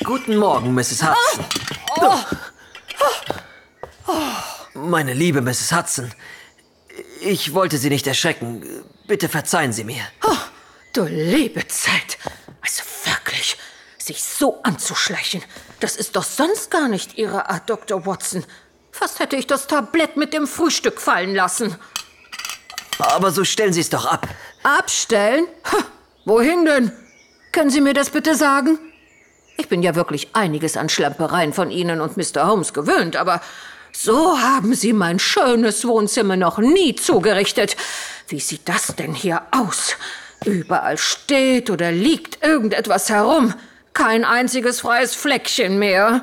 Guten Morgen, Mrs. Hudson. Meine liebe Mrs. Hudson, ich wollte Sie nicht erschrecken. Bitte verzeihen Sie mir. Oh, du liebe Zeit. Also wirklich, sich so anzuschleichen, das ist doch sonst gar nicht Ihre Art, Dr. Watson. Fast hätte ich das Tablett mit dem Frühstück fallen lassen. Aber so stellen Sie es doch ab. Abstellen? Wohin denn? Können Sie mir das bitte sagen? Ich bin ja wirklich einiges an Schlampereien von Ihnen und Mr. Holmes gewöhnt, aber so haben Sie mein schönes Wohnzimmer noch nie zugerichtet. Wie sieht das denn hier aus? Überall steht oder liegt irgendetwas herum. Kein einziges freies Fleckchen mehr.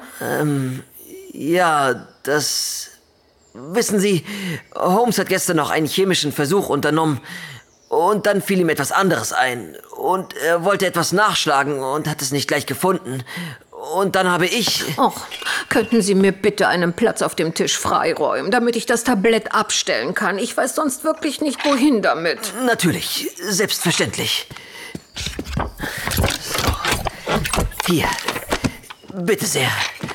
Ja, das... Wissen Sie, Holmes hat gestern noch einen chemischen Versuch unternommen. Und dann fiel ihm etwas anderes ein. Und er wollte etwas nachschlagen und hat es nicht gleich gefunden. Und dann habe ich... Och, könnten Sie mir bitte einen Platz auf dem Tisch freiräumen, damit ich das Tablett abstellen kann? Ich weiß sonst wirklich nicht, wohin damit. Natürlich, selbstverständlich. So. Hier, bitte sehr.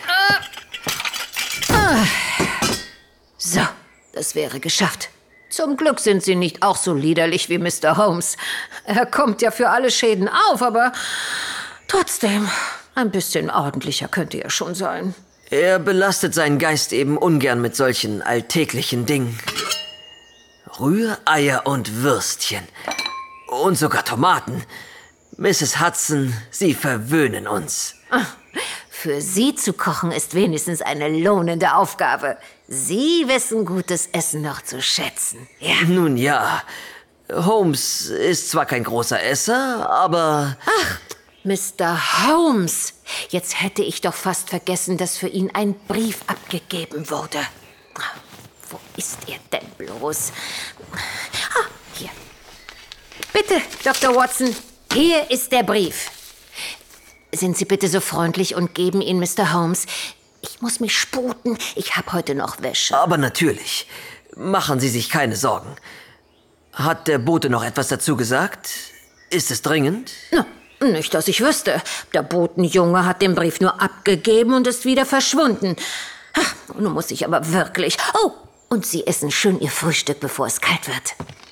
So, das wäre geschafft. Zum Glück sind Sie nicht auch so liederlich wie Mr. Holmes. Er kommt ja für alle Schäden auf, aber trotzdem, ein bisschen ordentlicher könnte er schon sein. Er belastet seinen Geist eben ungern mit solchen alltäglichen Dingen. Rühreier und Würstchen. Und sogar Tomaten. Mrs. Hudson, Sie verwöhnen uns. Für Sie zu kochen ist wenigstens eine lohnende Aufgabe. Sie wissen gutes Essen noch zu schätzen. Ja. Nun ja, Holmes ist zwar kein großer Esser, aber... Ach, Mr. Holmes. Jetzt hätte ich doch fast vergessen, dass für ihn ein Brief abgegeben wurde. Wo ist er denn bloß? Ah, hier. Bitte, Dr. Watson, hier ist der Brief. Sind Sie bitte so freundlich und geben ihn Mr. Holmes. Ich muss mich sputen. Ich habe heute noch Wäsche. Aber natürlich. Machen Sie sich keine Sorgen. Hat der Bote noch etwas dazu gesagt? Ist es dringend? Na, nicht, dass ich wüsste. Der Botenjunge hat den Brief nur abgegeben und ist wieder verschwunden. Ach, nun muss ich aber wirklich... Oh, und Sie essen schön Ihr Frühstück, bevor es kalt wird.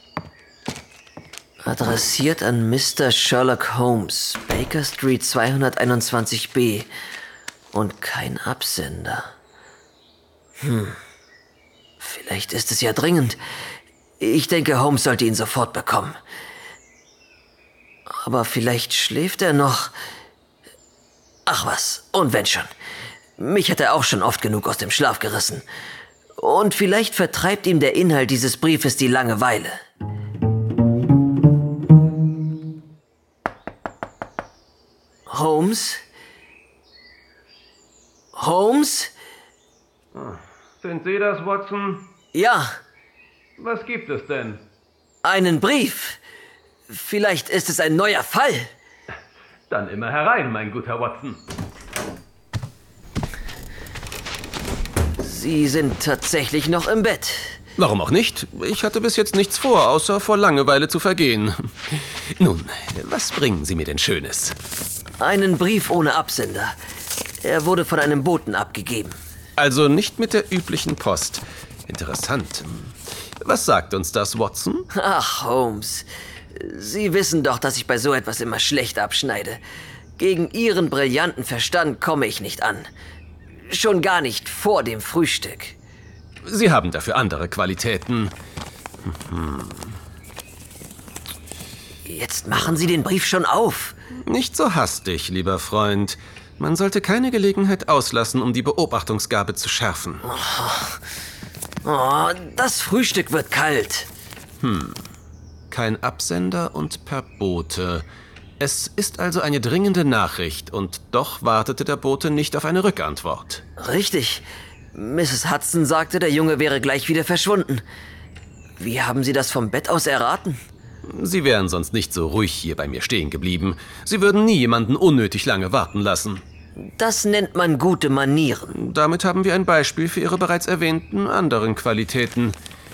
Adressiert an Mr. Sherlock Holmes, Baker Street 221b. Und kein Absender. Vielleicht ist es ja dringend. Ich denke, Holmes sollte ihn sofort bekommen. Aber vielleicht schläft er noch. Ach was, und wenn schon. Mich hat er auch schon oft genug aus dem Schlaf gerissen. Und vielleicht vertreibt ihm der Inhalt dieses Briefes die Langeweile. Holmes? Holmes? Sind Sie das, Watson? Ja. Was gibt es denn? Einen Brief. Vielleicht ist es ein neuer Fall. Dann immer herein, mein guter Watson. Sie sind tatsächlich noch im Bett. Warum auch nicht? Ich hatte bis jetzt nichts vor, außer vor Langeweile zu vergehen. Nun, was bringen Sie mir denn Schönes? Einen Brief ohne Absender. Er wurde von einem Boten abgegeben. Also nicht mit der üblichen Post. Interessant. Was sagt uns das, Watson? Ach, Holmes. Sie wissen doch, dass ich bei so etwas immer schlecht abschneide. Gegen Ihren brillanten Verstand komme ich nicht an. Schon gar nicht vor dem Frühstück. Sie haben dafür andere Qualitäten. Jetzt machen Sie den Brief schon auf. Nicht so hastig, lieber Freund. Man sollte keine Gelegenheit auslassen, um die Beobachtungsgabe zu schärfen. Oh, das Frühstück wird kalt. Kein Absender und per Bote. Es ist also eine dringende Nachricht und doch wartete der Bote nicht auf eine Rückantwort. Richtig. Mrs. Hudson sagte, der Junge wäre gleich wieder verschwunden. Wie haben Sie das vom Bett aus erraten? Sie wären sonst nicht so ruhig hier bei mir stehen geblieben. Sie würden nie jemanden unnötig lange warten lassen. Das nennt man gute Manieren. Damit haben wir ein Beispiel für Ihre bereits erwähnten anderen Qualitäten.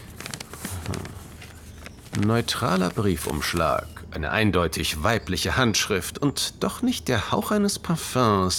Neutraler Briefumschlag, eine eindeutig weibliche Handschrift und doch nicht der Hauch eines Parfums.